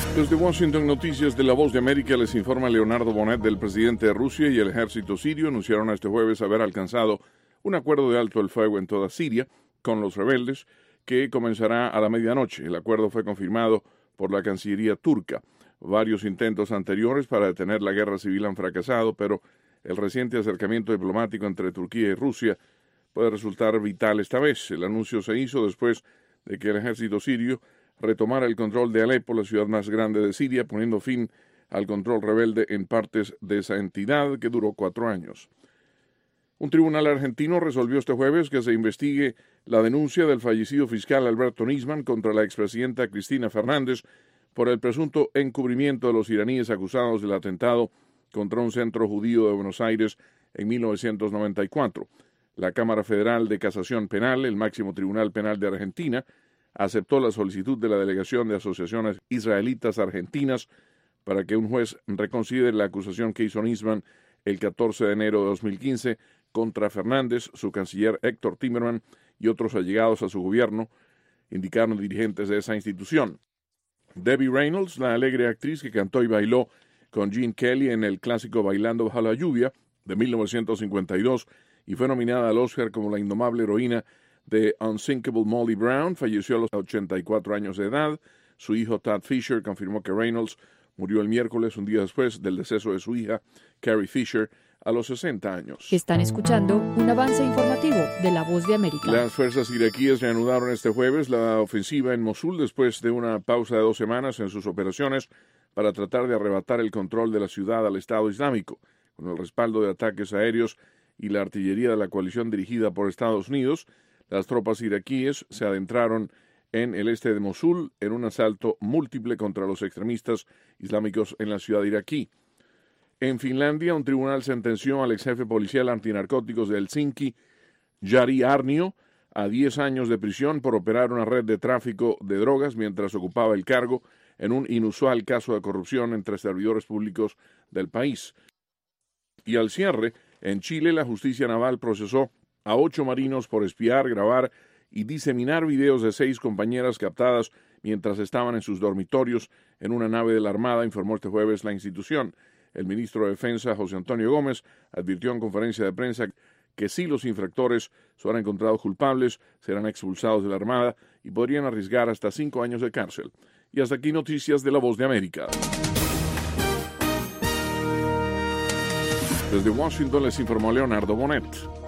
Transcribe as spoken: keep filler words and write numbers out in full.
Desde Washington, Noticias de La Voz de América, les informa Leonardo Bonet. Del presidente de Rusia y el ejército sirio anunciaron este jueves haber alcanzado un acuerdo de alto el fuego en toda Siria con los rebeldes que comenzará a la medianoche. El acuerdo fue confirmado por la Cancillería turca. Varios intentos anteriores para detener la guerra civil han fracasado, pero el reciente acercamiento diplomático entre Turquía y Rusia puede resultar vital esta vez. El anuncio se hizo después de que el ejército sirio retomara el control de Alepo, la ciudad más grande de Siria, poniendo fin al control rebelde en partes de esa entidad que duró cuatro años. Un tribunal argentino resolvió este jueves que se investigue la denuncia del fallecido fiscal Alberto Nisman contra la expresidenta Cristina Fernández por el presunto encubrimiento de los iraníes acusados del atentado contra un centro judío de Buenos Aires en mil novecientos noventa y cuatro. La Cámara Federal de Casación Penal, el máximo tribunal penal de Argentina, aceptó la solicitud de la Delegación de Asociaciones Israelitas Argentinas para que un juez reconsidere la acusación que hizo Nisman el catorce de enero de dos mil quince contra Fernández, su canciller Héctor Timerman y otros allegados a su gobierno, indicaron dirigentes de esa institución. Debbie Reynolds, la alegre actriz que cantó y bailó con Gene Kelly en el clásico Bailando bajo la lluvia de mil novecientos cincuenta y dos y fue nominada al Oscar como la indomable heroína de Unsinkable Molly Brown, falleció a los ochenta y cuatro años de edad. Su hijo Tad Fisher confirmó que Reynolds murió el miércoles, un día después del deceso de su hija, Carrie Fisher, a los sesenta años. Están escuchando un avance informativo de La Voz de América. Las fuerzas iraquíes reanudaron este jueves la ofensiva en Mosul después de una pausa de dos semanas en sus operaciones para tratar de arrebatar el control de la ciudad al Estado Islámico, con el respaldo de ataques aéreos y la artillería de la coalición dirigida por Estados Unidos. Las tropas iraquíes se adentraron en el este de Mosul en un asalto múltiple contra los extremistas islámicos en la ciudad iraquí. En Finlandia, un tribunal sentenció al ex jefe policial antinarcóticos de Helsinki, Jari Arnio, a diez años de prisión por operar una red de tráfico de drogas mientras ocupaba el cargo en un inusual caso de corrupción entre servidores públicos del país. Y al cierre, en Chile, la justicia naval procesó a ocho marinos por espiar, grabar y diseminar videos de seis compañeras captadas mientras estaban en sus dormitorios en una nave de la Armada, informó este jueves la institución. El ministro de Defensa, José Antonio Gómez, advirtió en conferencia de prensa que si los infractores son encontrados culpables, serán expulsados de la Armada y podrían arriesgar hasta cinco años de cárcel. Y hasta aquí noticias de La Voz de América. Desde Washington les informó Leonardo Bonet.